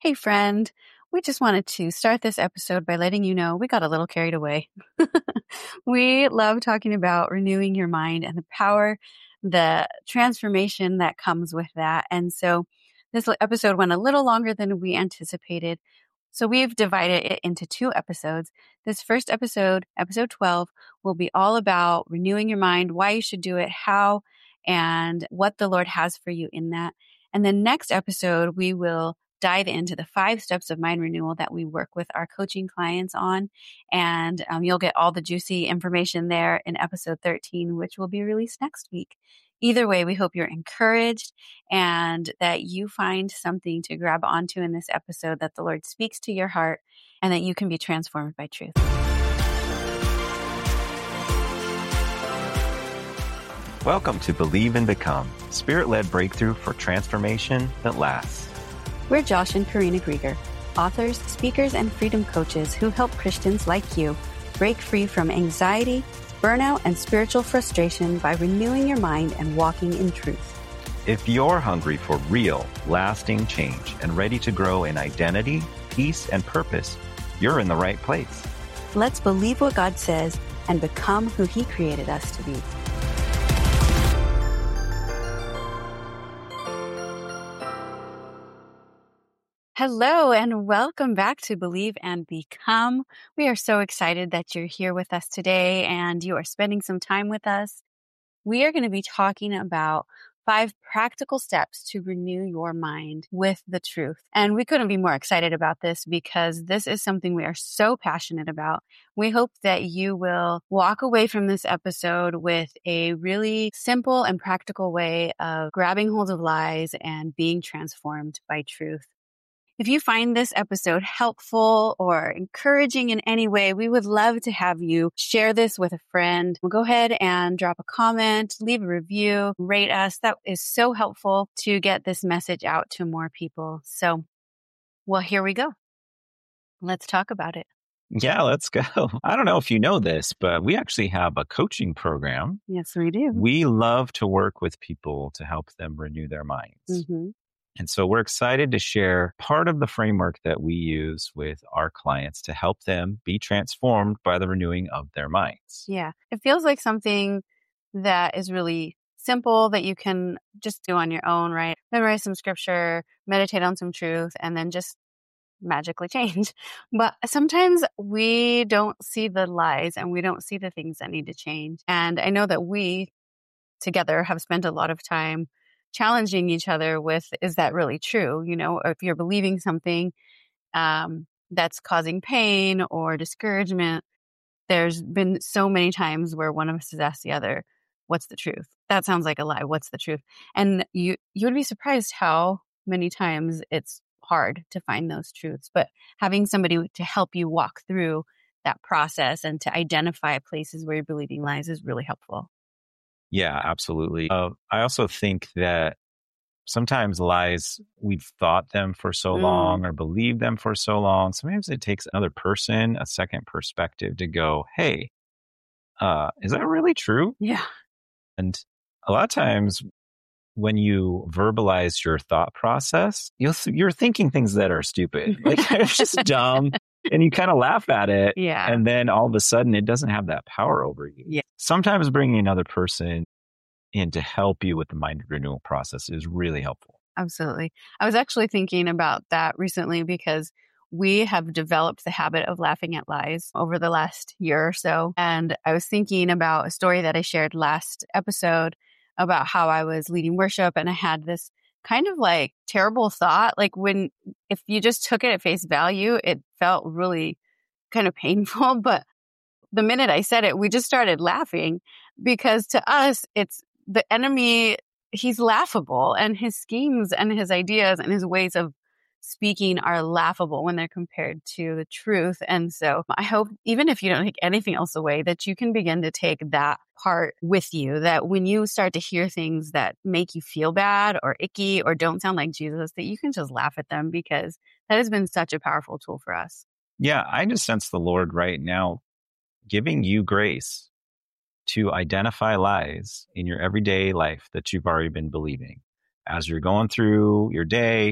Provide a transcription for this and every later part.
Hey, friend. We just wanted to start this episode by letting you know we got a little carried away. We love talking about renewing your mind and the power, the transformation that comes with that. And so this episode went a little longer than we anticipated. So we've divided it into two episodes. This first episode, episode 12, will be all about renewing your mind, why you should do it, how, and what the Lord has for you in that. And the next episode, we will dive into the 5 steps of mind renewal that we work with our coaching clients on. And you'll get all the juicy information there in episode 13, which will be released next week. Either way, we hope you're encouraged and that you find something to grab onto in this episode, that the Lord speaks to your heart, and that you can be transformed by truth. Welcome to Believe and Become, Spirit-led breakthrough for transformation that lasts. We're Josh and Karina Grieger, authors, speakers, and freedom coaches who help Christians like you break free from anxiety, burnout, and spiritual frustration by renewing your mind and walking in truth. If you're hungry for real, lasting change and ready to grow in identity, peace, and purpose, you're in the right place. Let's believe what God says and become who He created us to be. Hello and welcome back to Believe and Become. We are so excited that you're here with us today and you are spending some time with us. We are going to be talking about 5 practical steps to renew your mind with the truth. And we couldn't be more excited about this because this is something we are so passionate about. We hope that you will walk away from this episode with a really simple and practical way of grabbing hold of lies and being transformed by truth. If you find this episode helpful or encouraging in any way, we would love to have you share this with a friend. Go ahead and drop a comment, leave a review, rate us. That is so helpful to get this message out to more people. So, well, here we go. Let's talk about it. Yeah, let's go. I don't know if you know this, but we actually have a coaching program. Yes, we do. We love to work with people to help them renew their minds. Mm-hmm. And so we're excited to share part of the framework that we use with our clients to help them be transformed by the renewing of their minds. Yeah. It feels like something that is really simple that you can just do on your own, right? Memorize some scripture, meditate on some truth, and then just magically change. But sometimes we don't see the lies and we don't see the things that need to change. And I know that we together have spent a lot of time challenging each other with, is that really true? You know, if you're believing something that's causing pain or discouragement, there's been so many times where one of us has asked the other, what's the truth? That sounds like a lie. What's the truth? And you would be surprised how many times it's hard to find those truths. But having somebody to help you walk through that process and to identify places where you're believing lies is really helpful. Yeah, absolutely. I also think that sometimes lies, we've thought them for so long or believed them for so long. Sometimes it takes another person, a second perspective to go, hey, is that really true? Yeah. And a lot of times when you verbalize your thought process, you're thinking things that are stupid. Like it's just dumb. And you kind of laugh at it. Yeah. And then all of a sudden it doesn't have that power over you. Yeah. Sometimes bringing another person in to help you with the mind renewal process is really helpful. Absolutely. I was actually thinking about that recently because we have developed the habit of laughing at lies over the last year or so. And I was thinking about a story that I shared last episode about how I was leading worship and I had this kind of like terrible thought. Like if you just took it at face value, it felt really kind of painful. But the minute I said it, we just started laughing because to us, it's the enemy. He's laughable and his schemes and his ideas and his ways of speaking are laughable when they're compared to the truth. And so I hope, even if you don't take anything else away, that you can begin to take that part with you, that when you start to hear things that make you feel bad or icky or don't sound like Jesus, that you can just laugh at them because that has been such a powerful tool for us. Yeah, I just sense the Lord right now giving you grace to identify lies in your everyday life that you've already been believing as you're going through your day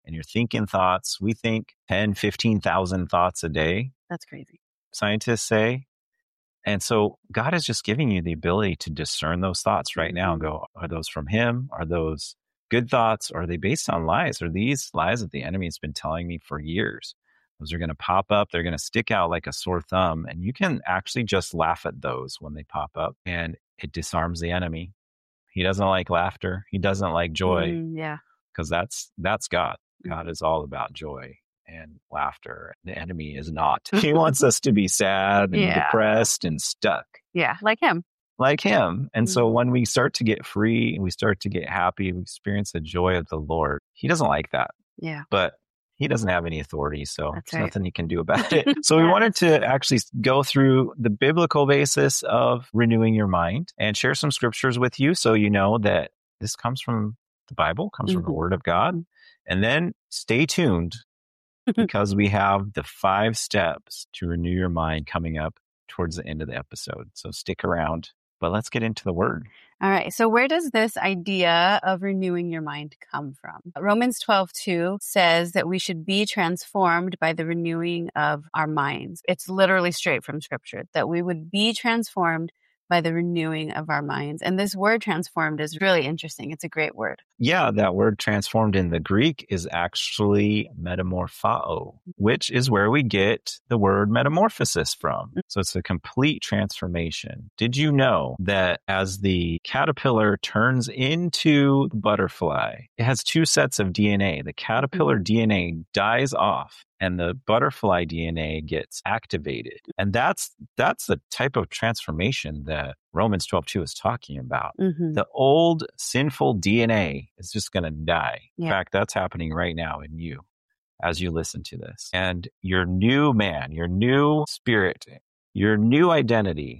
and you're thinking thoughts. We think 10, 15,000 thoughts a day, That's crazy. scientists say. And so God is just giving you the ability to discern those thoughts right now and go, are those from him? Are those good thoughts? Or are they based on lies? Are these lies that the enemy has been telling me for years? Those are going to pop up. They're going to stick out like a sore thumb. And you can actually just laugh at those when they pop up, and it disarms the enemy. He doesn't like laughter. He doesn't like joy, because that's God. God is all about joy and laughter. The enemy is not. He wants us to be sad and depressed and stuck. Yeah, like him. Like him. And so when we start to get free and we start to get happy, we experience the joy of the Lord. He doesn't like that. Yeah. But he doesn't have any authority, so there's nothing he can do about it. So Yes. we wanted to actually go through the biblical basis of renewing your mind and share some scriptures with you so you know that this comes from the Bible, comes from the Word of God. And then stay tuned, because we have the 5 steps to renew your mind coming up towards the end of the episode. So stick around, but let's get into the Word. All right. So where does this idea of renewing your mind come from? Romans 12:2 says that we should be transformed by the renewing of our minds. It's literally straight from scripture, that we would be transformed by the renewing of our minds. And this word transformed is really interesting. It's a great word. Yeah, that word transformed in the Greek is actually metamorphao, which is where we get the word metamorphosis from. So it's a complete transformation. Did you know that as the caterpillar turns into the butterfly, it has 2 sets of DNA. The caterpillar DNA dies off, and the butterfly DNA gets activated. And that's the type of transformation that Romans 12:2 is talking about. The old sinful DNA is just going to die. In fact, that's happening right now in you as you listen to this. And your new man, your new spirit, your new identity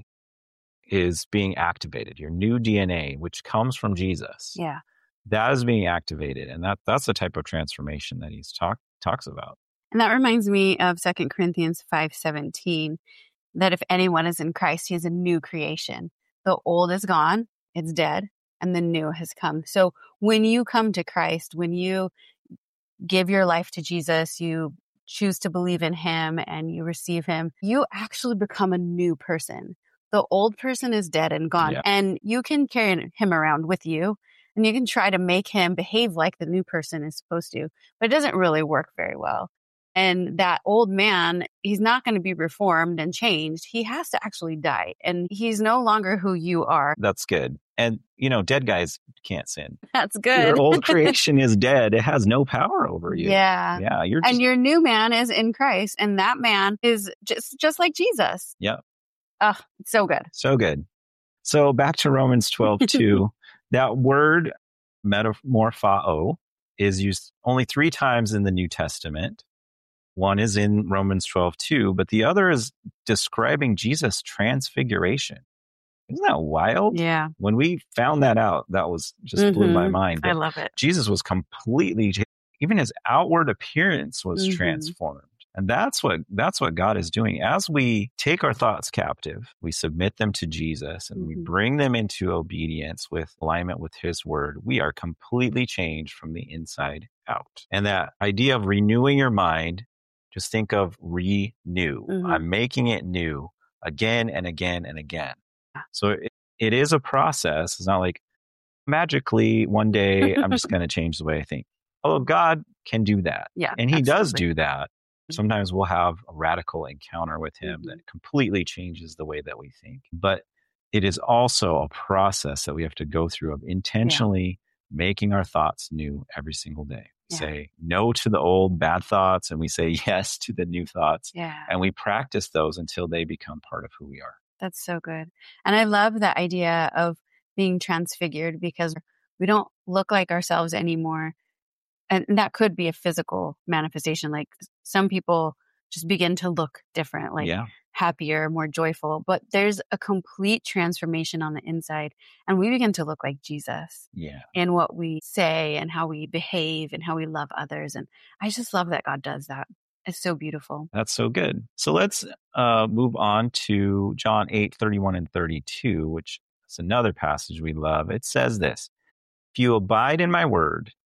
is being activated. Your new DNA, which comes from Jesus. Yeah. That is being activated. And that's the type of transformation that he's talks about. And that reminds me of 2 Corinthians 5:17, that if anyone is in Christ, he is a new creation. The old is gone, it's dead, and the new has come. So when you come to Christ, when you give your life to Jesus, you choose to believe in him and you receive him, you actually become a new person. The old person is dead and gone, and you can carry him around with you, and you can try to make him behave like the new person is supposed to, but it doesn't really work very well. And that old man, he's not going to be reformed and changed. He has to actually die. And he's no longer who you are. That's good. And, dead guys can't sin. That's good. Your old creation is dead. It has no power over you. Yeah. Yeah. And your new man is in Christ. And that man is just like Jesus. Yeah. Oh, so good. So good. So back to Romans 12:2. That word metamorphao is used only 3 times in the New Testament. One is in Romans 12:2, but the other is describing Jesus' transfiguration. Isn't that wild? Yeah. When we found that out, that was just blew my mind. I love it. Jesus was completely, even his outward appearance was transformed. And that's what God is doing. As we take our thoughts captive, we submit them to Jesus, and we bring them into obedience with alignment with his word, we are completely changed from the inside out. And that idea of renewing your mind, just think of renew. I'm making it new again and again and again. So it is a process. It's not like magically one day I'm just going to change the way I think. Although God can do that. Yeah, and he absolutely. does do that. Sometimes we'll have a radical encounter with him that completely changes the way that we think. But it is also a process that we have to go through of intentionally making our thoughts new every single day. Say no to the old bad thoughts, and we say yes to the new thoughts. Yeah. And we practice those until they become part of who we are. That's so good. And I love the idea of being transfigured, because we don't look like ourselves anymore. And that could be a physical manifestation. Like some people just begin to look different, like happier, more joyful. But there's a complete transformation on the inside. And we begin to look like Jesus in what we say and how we behave and how we love others. And I just love that God does that. It's so beautiful. That's so good. So let's move on to John 8:31 and 32, which is another passage we love. It says this: if you abide in my word,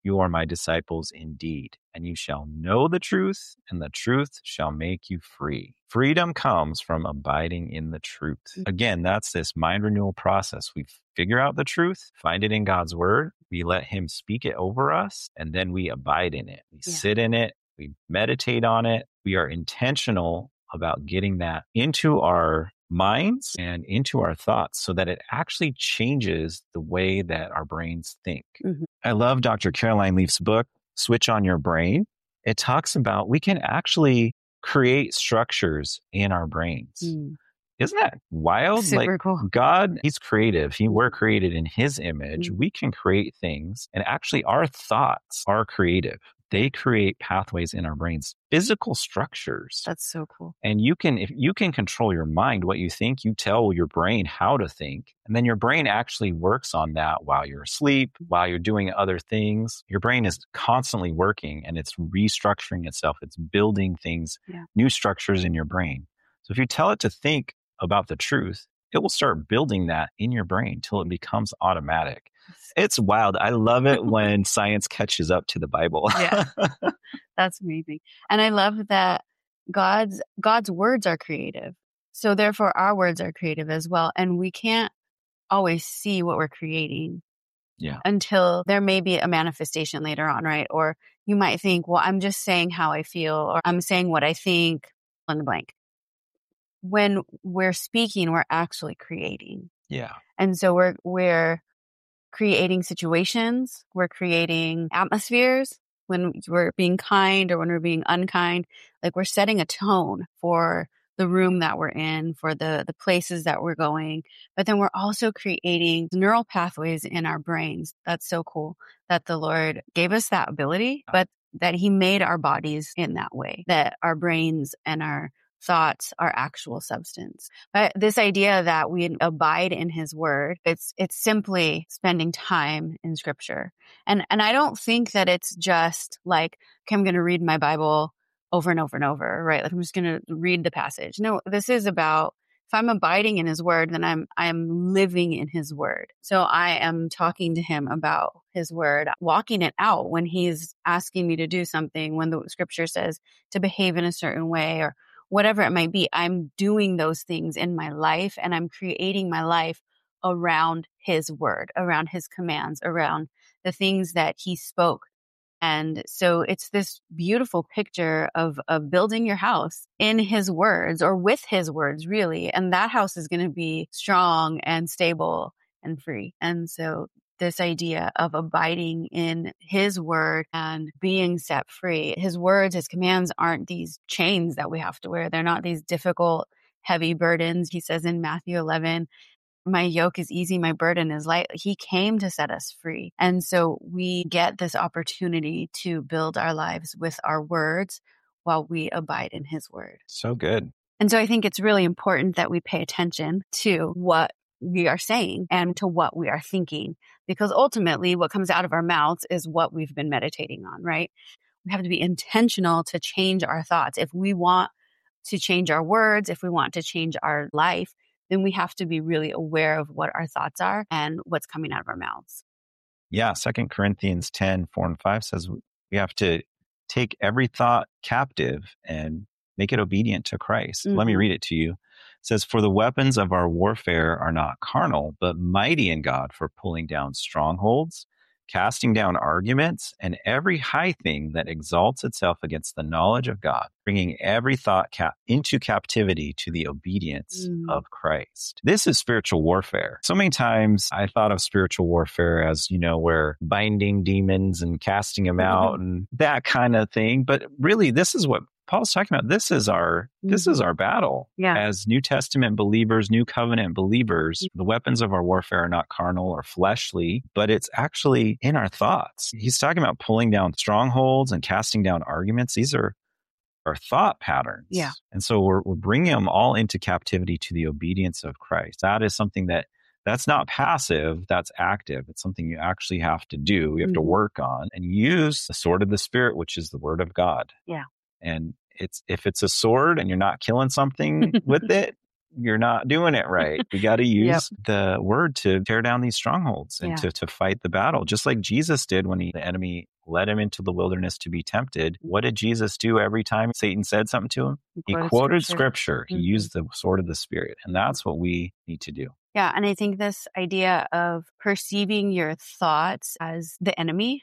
you are my disciples indeed, and you shall know the truth, and the truth shall make you free. Freedom comes from abiding in the truth. Again, that's this mind renewal process. We figure out the truth, find it in God's word, we let him speak it over us, and then we abide in it. We sit in it, we meditate on it. We are intentional about getting that into our minds and into our thoughts so that it actually changes the way that our brains think. I love Dr. Caroline Leaf's book, Switch on Your Brain. It talks about we can actually create structures in our brains. Isn't that wild? Super cool. God, he's creative. We're created in his image. We can create things, and actually our thoughts are creative. They create pathways in our brains, physical structures. That's so cool. And if you can control your mind, what you think, you tell your brain how to think. And then your brain actually works on that while you're asleep, while you're doing other things. Your brain is constantly working and it's restructuring itself. It's building things, new structures in your brain. So if you tell it to think about the truth, it will start building that in your brain till it becomes automatic. It's wild. I love it when science catches up to the Bible. Yeah, that's amazing. And I love that God's words are creative. So therefore our words are creative as well. And we can't always see what we're creating until there may be a manifestation later on, right? Or you might think, well, I'm just saying how I feel, or I'm saying what I think, fill in the blank. When we're speaking, we're actually creating. Yeah. And so we're creating situations, we're creating atmospheres when we're being kind or when we're being unkind. Like we're setting a tone for the room that we're in, for the places that we're going. But then we're also creating neural pathways in our brains. That's so cool that the Lord gave us that ability, but that he made our bodies in that way, that our brains and our thoughts are actual substance. But this idea that we abide in his word, it's simply spending time in scripture. And I don't think that it's just like, okay, I'm going to read my Bible over and over and over, right? Like I'm just going to read the passage. No, this is about, if I'm abiding in his word, then I'm living in his word. So I am talking to him about his word, walking it out when he's asking me to do something, when the scripture says to behave in a certain way or whatever it might be. I'm doing those things in my life, and I'm creating my life around his word, around his commands, around the things that he spoke. And so it's this beautiful picture of building your house in his words, or with his words, really. And that house is going to be strong and stable and free. And so this idea of abiding in his word and being set free. His words, his commands aren't these chains that we have to wear. They're not these difficult, heavy burdens. He says in Matthew 11, my yoke is easy, my burden is light. He came to set us free. And so we get this opportunity to build our lives with our words while we abide in his word. So good. And so I think it's really important that we pay attention to what we are saying and to what we are thinking, because ultimately what comes out of our mouths is what we've been meditating on, right? We have to be intentional to change our thoughts. If we want to change our words, if we want to change our life, then we have to be really aware of what our thoughts are and what's coming out of our mouths. Yeah. 2 Corinthians 10:4-5 says we have to take every thought captive and make it obedient to Christ. Let me read it to you. It says, for the weapons of our warfare are not carnal, but mighty in God for pulling down strongholds, casting down arguments, and every high thing that exalts itself against the knowledge of God, bringing every thought into captivity to the obedience of Christ. This is spiritual warfare. So many times I thought of spiritual warfare as, we're binding demons and casting them out and that kind of thing. But really, this is what Paul's talking about. This is our battle. Yeah. As New Testament believers, New Covenant believers, the weapons of our warfare are not carnal or fleshly, but it's actually in our thoughts. He's talking about pulling down strongholds and casting down arguments. These are our thought patterns. Yeah. And so we're bringing them all into captivity to the obedience of Christ. That is something that's not passive, that's active. It's something you actually have to do. You have to work on and use the sword of the Spirit, which is the word of God. Yeah. And if it's a sword and you're not killing something with it, you're not doing it right. We got to use the word to tear down these strongholds and to fight the battle, just like Jesus did when the enemy led him into the wilderness to be tempted. What did Jesus do every time Satan said something to him? He quoted scripture. He used the sword of the Spirit. And that's what we need to do. Yeah. And I think this idea of perceiving your thoughts as the enemy,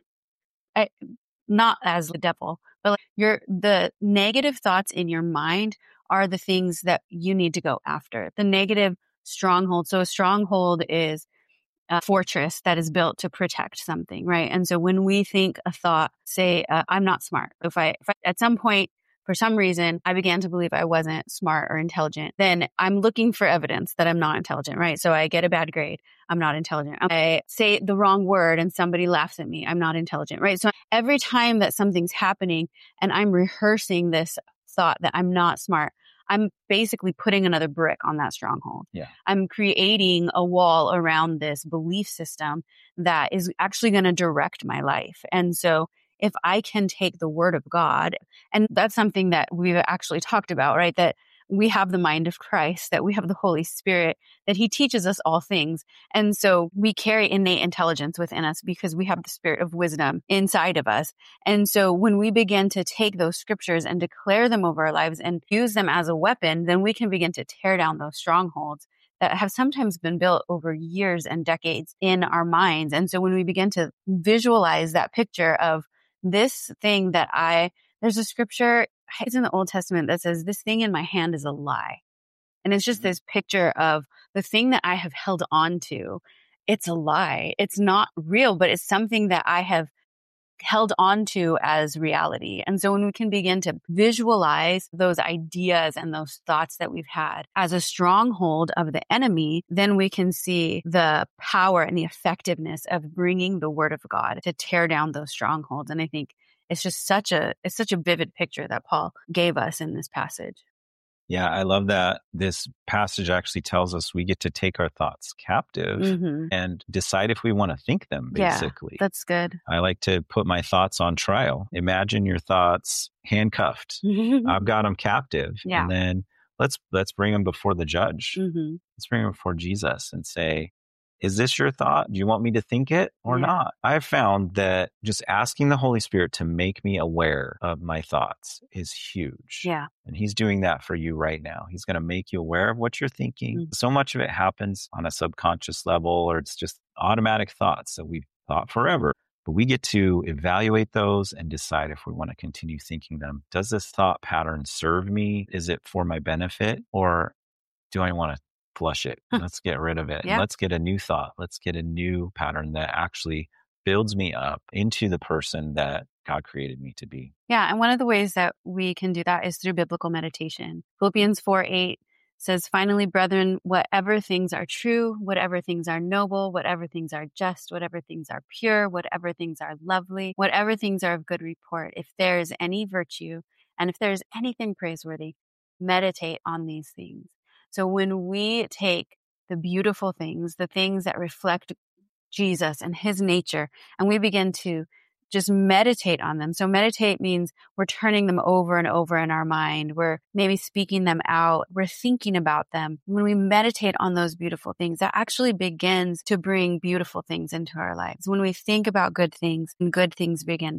not as the devil, but like the negative thoughts in your mind are the things that you need to go after. The negative stronghold. So a stronghold is a fortress that is built to protect something, right? And so when we think a thought, say, I'm not smart. If I at some point, for some reason, I began to believe I wasn't smart or intelligent, then I'm looking for evidence that I'm not intelligent, right? So I get a bad grade. I'm not intelligent. I say the wrong word and somebody laughs at me. I'm not intelligent, right? So every time that something's happening and I'm rehearsing this thought that I'm not smart, I'm basically putting another brick on that stronghold. Yeah. I'm creating a wall around this belief system that is actually going to direct my life. And so if I can take the word of God, and that's something that we've actually talked about, right? That we have the mind of Christ, that we have the Holy Spirit, that he teaches us all things. And so we carry innate intelligence within us because we have the spirit of wisdom inside of us. And so when we begin to take those scriptures and declare them over our lives and use them as a weapon, then we can begin to tear down those strongholds that have sometimes been built over years and decades in our minds. And so when we begin to visualize that picture of this thing there's a scripture, it's in the Old Testament that says, this thing in my hand is a lie. And it's just this picture of the thing that I have held on to. It's a lie. It's not real, but it's something that I have held on to as reality. And so when we can begin to visualize those ideas and those thoughts that we've had as a stronghold of the enemy, then we can see the power and the effectiveness of bringing the word of God to tear down those strongholds. And I think it's just such a vivid picture that Paul gave us in this passage. Yeah, I love that this passage actually tells us we get to take our thoughts captive and decide if we want to think them, basically. Yeah, that's good. I like to put my thoughts on trial. Imagine your thoughts handcuffed. I've got them captive. Yeah. And then let's bring them before the judge. Let's bring them before Jesus and say, is this your thought? Do you want me to think it or not? I've found that just asking the Holy Spirit to make me aware of my thoughts is huge. Yeah. And he's doing that for you right now. He's going to make you aware of what you're thinking. So much of it happens on a subconscious level, or it's just automatic thoughts that we've thought forever. But we get to evaluate those and decide if we want to continue thinking them. Does this thought pattern serve me? Is it for my benefit? Or do I want to flush it? Let's get rid of it. Yeah. Let's get a new thought. Let's get a new pattern that actually builds me up into the person that God created me to be. Yeah. And one of the ways that we can do that is through biblical meditation. Philippians 4:8 says, finally, brethren, whatever things are true, whatever things are noble, whatever things are just, whatever things are pure, whatever things are lovely, whatever things are of good report, if there is any virtue and if there is anything praiseworthy, meditate on these things. So when we take the beautiful things, the things that reflect Jesus and his nature, and we begin to just meditate on them. So meditate means we're turning them over and over in our mind. We're maybe speaking them out. We're thinking about them. When we meditate on those beautiful things, that actually begins to bring beautiful things into our lives. When we think about good things, and good things begin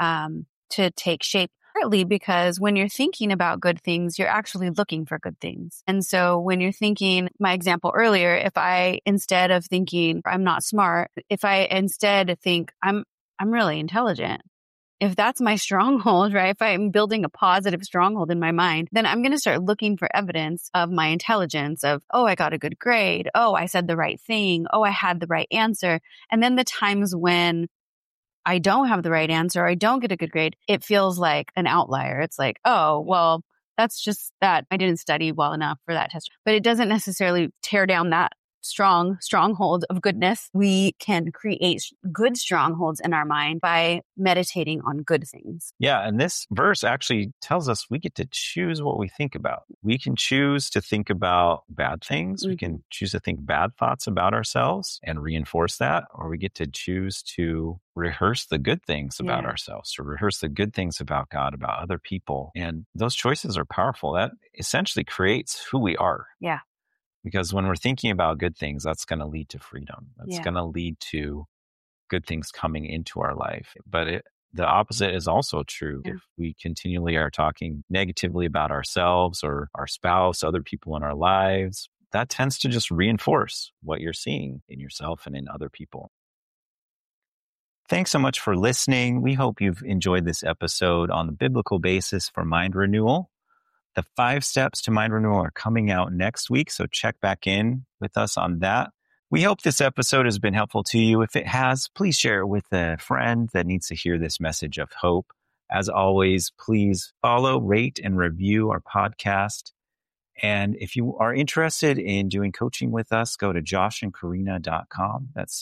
to take shape. Partly because when you're thinking about good things, you're actually looking for good things. And so when you're thinking, my example earlier, if I, instead of thinking I'm not smart, if I instead think I'm really intelligent, if that's my stronghold, right? If I'm building a positive stronghold in my mind, then I'm going to start looking for evidence of my intelligence of, oh, I got a good grade. Oh, I said the right thing. Oh, I had the right answer. And then the times when I don't have the right answer, or I don't get a good grade, it feels like an outlier. It's like, oh, well, that's just that I didn't study well enough for that test. But it doesn't necessarily tear down that stronghold of goodness. We can create good strongholds in our mind by meditating on good things. Yeah. And this verse actually tells us we get to choose what we think about. We can choose to think about bad things. We can choose to think bad thoughts about ourselves and reinforce that, or we get to choose to rehearse the good things about ourselves, to rehearse the good things about God, about other people. And those choices are powerful. That essentially creates who we are. Yeah. Because when we're thinking about good things, that's going to lead to freedom. That's going to lead to good things coming into our life. But the opposite is also true. If we continually are talking negatively about ourselves or our spouse, other people in our lives, that tends to just reinforce what you're seeing in yourself and in other people. Thanks so much for listening. We hope you've enjoyed this episode on the biblical basis for mind renewal. The 5 steps to mind renewal are coming out next week, so check back in with us on that. We hope this episode has been helpful to you. If it has, please share it with a friend that needs to hear this message of hope. As always, please follow, rate, and review our podcast. And if you are interested in doing coaching with us, go to joshandkarina.com. That's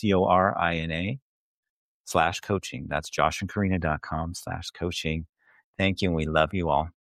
CORINA/coaching. That's joshandkarina.com/coaching. Thank you, and we love you all.